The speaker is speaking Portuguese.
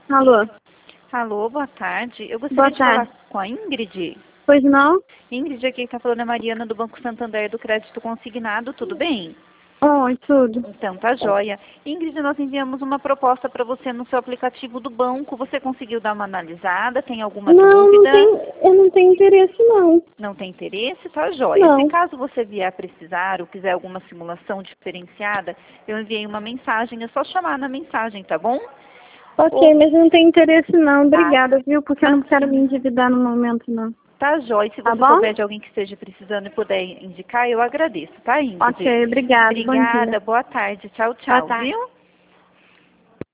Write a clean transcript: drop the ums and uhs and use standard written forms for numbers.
Alô? Alô, boa tarde. Eu Boa gostaria de tarde. falar com a Ingrid. Pois não? Ingrid, aqui está falando a Mariana do Banco Santander do Crédito Consignado, tudo bem? Oi, tudo. Então, tá joia. Ingrid, nós enviamos uma proposta para você no seu aplicativo do banco. Você conseguiu dar uma analisada? Tem alguma Não, dúvida? eu não tenho interesse não. Não tem interesse? Tá joia. Se Não. caso você vier a precisar ou quiser alguma simulação diferenciada, eu enviei uma mensagem. É só chamar na mensagem, tá bom? Ok, mas eu não tenho interesse não. Obrigada, viu? Porque eu não Mas quero me sim. endividar no momento não. Tá jóia. Se Tá você bom? souber de alguém que esteja precisando e puder indicar, eu agradeço, tá, Ingrid? Ok, obrigada. Bom dia. Obrigada, boa tarde. Tchau, Boa tchau, tarde. viu?